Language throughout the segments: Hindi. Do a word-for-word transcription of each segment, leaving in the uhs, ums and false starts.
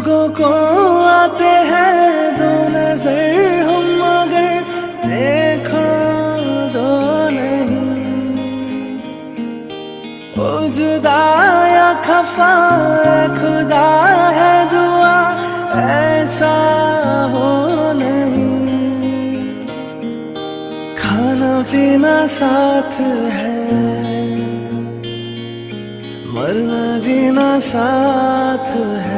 लोगों को आते हैं दो नजर हम मगर देखो दो नहीं। ओ जुदा या खफा खुदा है दुआ ऐसा हो नहीं। खाना पीना साथ है मरना जीना साथ है।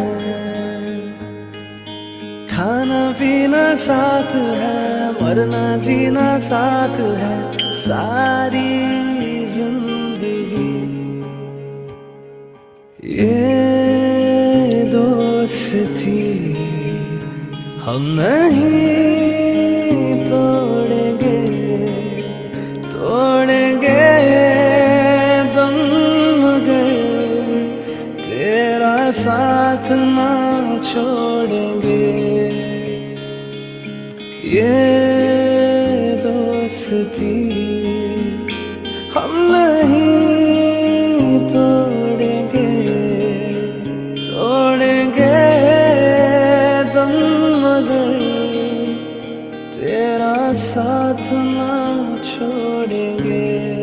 खाना पीना साथ है मरना जीना साथ है। सारी जिंदगी ये दोस्ती हम नहीं तोड़ेंगे तोड़ेंगे दम मगर तेरा साथ ना छोड़ेंगे। ये दोस्ती हम नहीं तोड़ेंगे तोड़ेंगे दम मगर तेरा साथ ना छोड़ेंगे।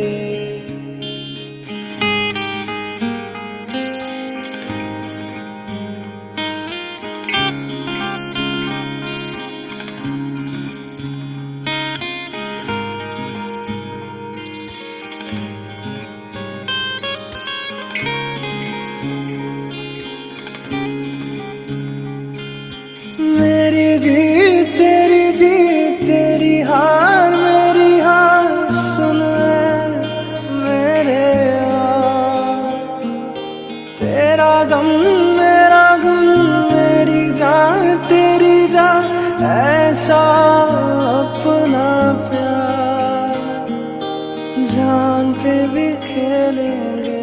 मेरी जीत तेरी जीत तेरी हार मेरी हार सुन मेरे यार। तेरा गम मेरा गम मेरी जान तेरी जान ऐसा अपना प्यार। जान पे भी खेलेंगे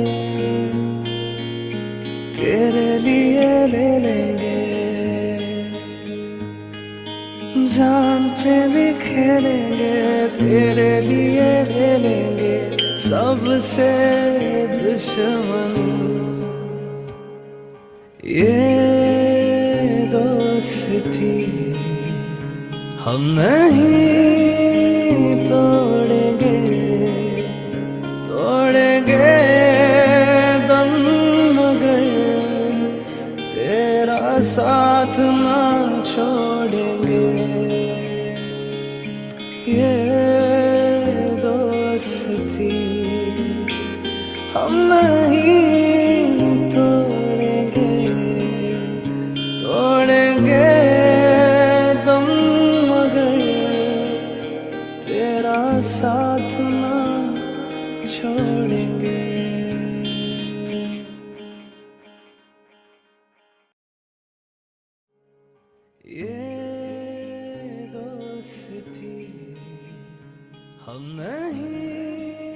तेरे लिए ले लेंगे। जान पे भी खेलेंगे तेरे लिए ले लेंगे। सबसे दुश्मन ये दोस्ती हम नहीं तोड़ेंगे तोड़ेंगे दम मगर तेरा साथ ना छोड़ेंगे। ये दोस्ती हम नहीं तोड़ेंगे तोड़ेंगे दम मगर तेरा साथ ना छोड़ेंगे। ये दोस्ती हम नहीं